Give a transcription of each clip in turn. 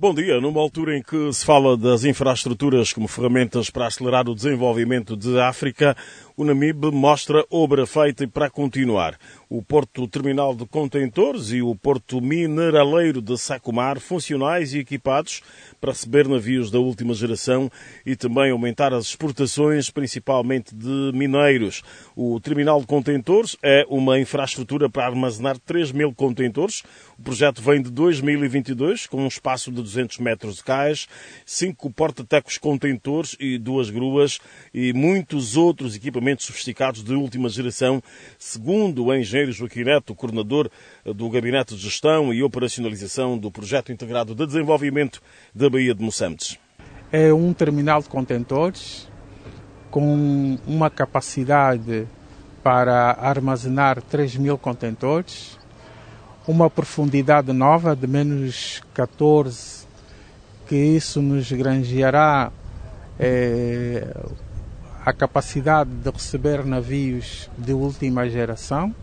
Bom dia. Numa altura em que se fala das infraestruturas como ferramentas para acelerar o desenvolvimento de África, o Namibe mostra obra feita e para continuar. O Porto Terminal de Contentores e o Porto Mineraleiro de Sacomar, funcionais e equipados para receber navios da última geração e também aumentar as exportações, principalmente de mineiros. O Terminal de Contentores é uma infraestrutura para armazenar 3.000 contentores. O projeto vem de 2022, com um espaço de 200 metros de cais, 5 porta-tecos contentores e 2 gruas e muitos outros equipamentos sofisticados de última geração, segundo o engenheiro Joaquim Neto, coordenador do Gabinete de Gestão e Operacionalização do Projeto Integrado de Desenvolvimento da Baía de Moçambique. É um terminal de contentores com uma capacidade para armazenar 3.000 contentores, uma profundidade nova de menos 14, que isso nos granjeará a capacidade de receber navios de última geração,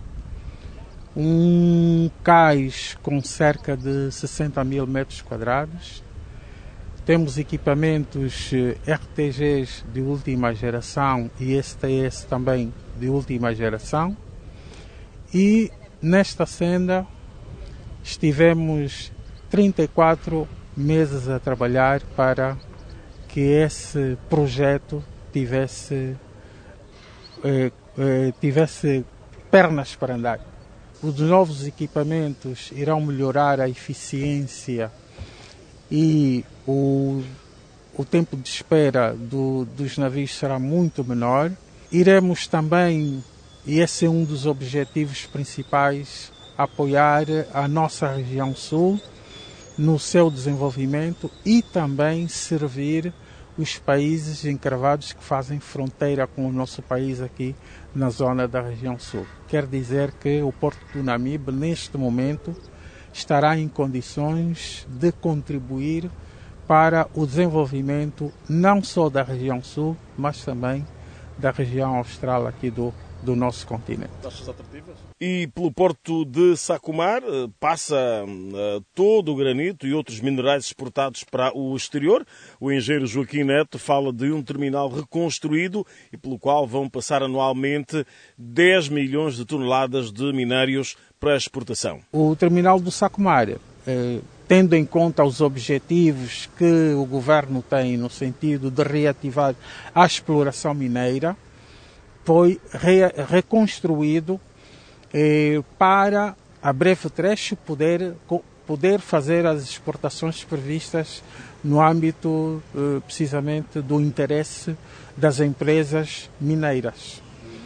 um cais com cerca de 60.000 metros quadrados, temos equipamentos RTGs de última geração e STS também de última geração, e nesta senda estivemos 34 meses a trabalhar para que esse projeto tivesse pernas para andar. Os novos equipamentos irão melhorar a eficiência e o tempo de espera dos navios será muito menor. Iremos também, e esse é um dos objetivos principais, apoiar a nossa região sul no seu desenvolvimento e também servir os países encravados que fazem fronteira com o nosso país aqui na zona da região sul. Quer dizer que o Porto do Namibe, neste momento, estará em condições de contribuir para o desenvolvimento não só da região sul, mas também da região austral aqui do nosso continente. Taxas atrativas? E pelo Porto de Sacomar passa todo o granito e outros minerais exportados para o exterior. O engenheiro Joaquim Neto fala de um terminal reconstruído e pelo qual vão passar anualmente 10 milhões de toneladas de minérios para exportação. O terminal do Sacomar, tendo em conta os objetivos que o governo tem no sentido de reativar a exploração mineira, foi reconstruído para, a breve trecho, poder fazer as exportações previstas no âmbito, precisamente, do interesse das empresas mineiras.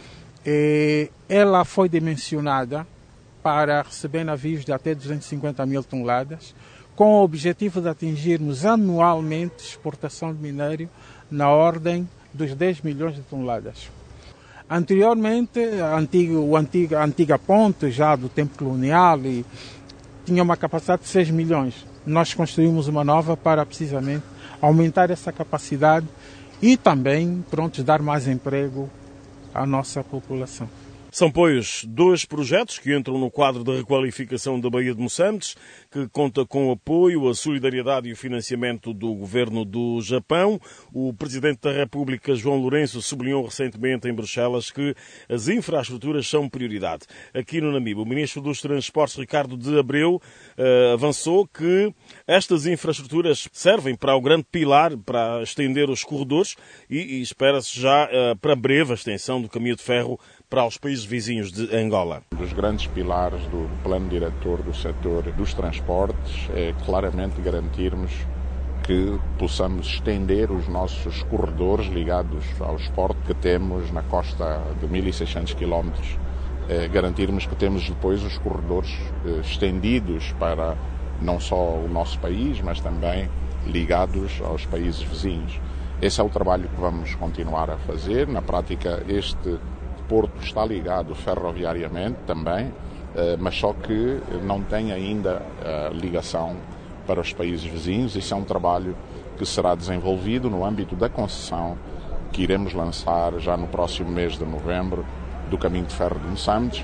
Ela foi dimensionada para receber navios de até 250.000 toneladas, com o objetivo de atingirmos anualmente exportação de minério na ordem dos 10 milhões de toneladas. Anteriormente, a antiga ponte, já do tempo colonial, tinha uma capacidade de 6 milhões. Nós construímos uma nova para, precisamente, aumentar essa capacidade e também, dar mais emprego à nossa população. São, pois, 2 projetos que entram no quadro da requalificação da Baía de Moçambique, que conta com o apoio, a solidariedade e o financiamento do governo do Japão. O Presidente da República, João Lourenço, sublinhou recentemente em Bruxelas que as infraestruturas são prioridade. Aqui no Namibe, o Ministro dos Transportes, Ricardo de Abreu, avançou que estas infraestruturas servem para o grande pilar, para estender os corredores e espera-se já para breve a extensão do caminho de ferro para os países vizinhos de Angola. Um dos grandes pilares do plano diretor do setor dos transportes é claramente garantirmos que possamos estender os nossos corredores ligados aos portos que temos na costa de 1.600 km. Garantirmos que temos depois os corredores estendidos para não só o nosso país, mas também ligados aos países vizinhos. Esse é o trabalho que vamos continuar a fazer. Na prática, este porto está ligado ferroviariamente também, mas só que não tem ainda ligação para os países vizinhos. Isso é um trabalho que será desenvolvido no âmbito da concessão que iremos lançar já no próximo mês de novembro do Caminho de Ferro de Moçambique,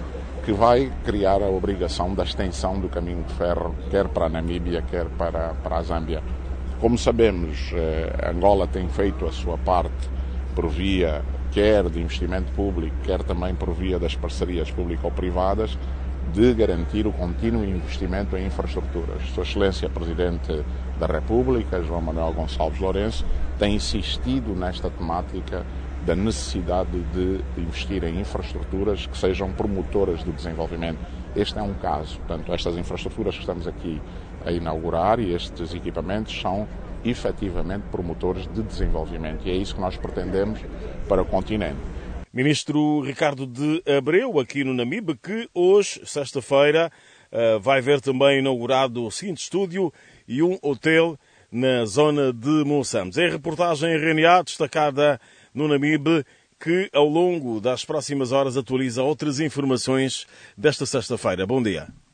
que vai criar a obrigação da extensão do caminho de ferro, quer para a Namíbia, quer para a Zâmbia. Como sabemos, Angola tem feito a sua parte por via quer de investimento público, quer também por via das parcerias público-privadas, de garantir o contínuo investimento em infraestruturas. Sua Excelência Presidente da República, João Manuel Gonçalves Lourenço, tem insistido nesta temática da necessidade de investir em infraestruturas que sejam promotoras do desenvolvimento. Este é um caso. Portanto, estas infraestruturas que estamos aqui a inaugurar e estes equipamentos são efetivamente promotores de desenvolvimento. E é isso que nós pretendemos para o continente. Ministro Ricardo de Abreu, aqui no Namibe, que hoje, sexta-feira, vai ver também inaugurado o seguinte estúdio e um hotel na zona de Moçambique. É a reportagem RNA destacada no Namibe, que ao longo das próximas horas atualiza outras informações desta sexta-feira. Bom dia.